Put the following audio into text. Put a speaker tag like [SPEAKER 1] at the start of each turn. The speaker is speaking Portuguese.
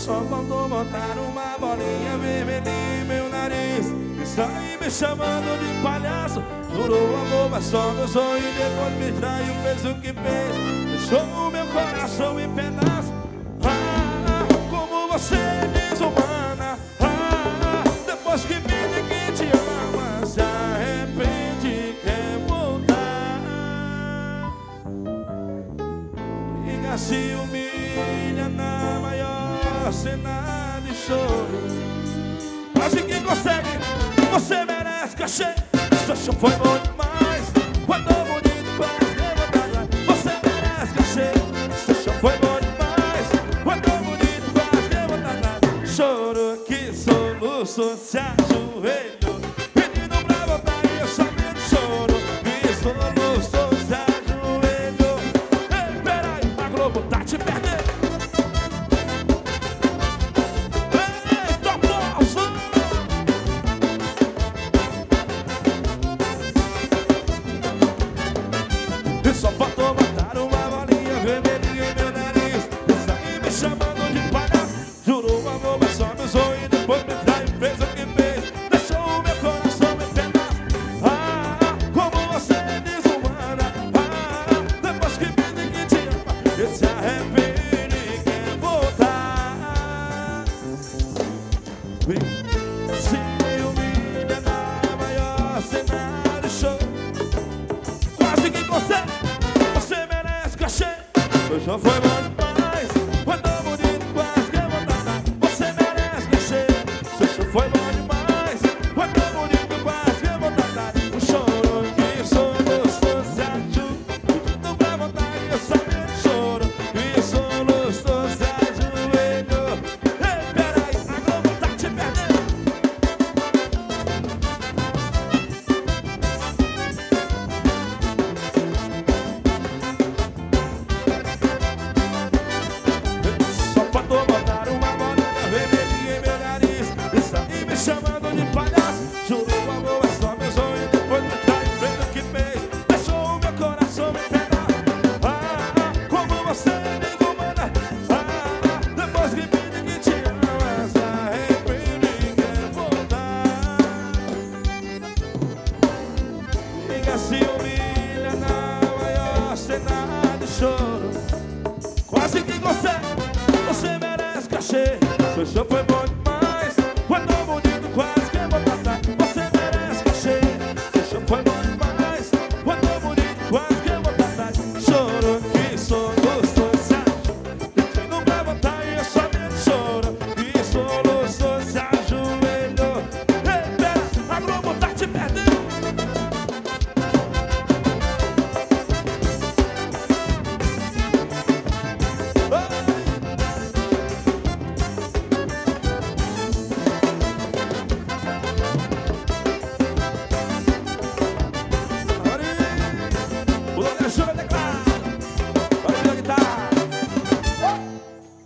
[SPEAKER 1] Só faltou botar uma bolinha vermelhinha em meu nariz e sair me chamando de palhaço. Jurou amor, mas só no sonho e depois me traiu, fez o que fez, deixou o meu coração em pedaços. Como você é desumana. Depois que me diz que te ama, se arrepende e quer voltar. Liga, se humilha na maior cena de choro. Quase que consegue, você merece cachê. Seu show foi bom demais, quando bonito quase levantar. Você merece cachê. Seu show foi bom demais, quando bonito quase levantar. Choro que soluço, se ajoelhou, pedindo pra voltar e eu sabendo choro. Que soluço, se ajoelhou. Ei, peraí, a Globo tá te perdendo. Só faltou botar uma bolinha vermelhinha em meu nariz e sair me chamando de palhaço. Jurou amor, mas só me usou e depois me traiu, fez o que fez, deixou o meu coração em pedaços. Como você é desumana. Depois que me diz que te ama, ele se arrepende e quer voltar. Se humilha na maior cena de show. Quase que consegue, você merece cachê. Seu show foi bom demais, quando bonito quase que voltar. Você merece cachê. Seu show foi bom demais, quando bonito quase que voltar. O choro que soluçou, se ajoelhou, pra voltar e eu sabendo choro. Que soluçou, se ajoelhou. Ei, peraí, a Globo tá te perdendo. Só faltou botar uma bolinha vermelhinha em meu nariz e sair me chamando de palhaço. Jurou amor, mas só meu sonho e depois me traiu, fez o que fez, deixou o meu coração me pegar. Como você é desumana. Depois que me diz que te ama, se arrepende e quer voltar. Liga, se humilha na maior cena de choro. Quase que consegue, você merece cachê. Seu show foi bom.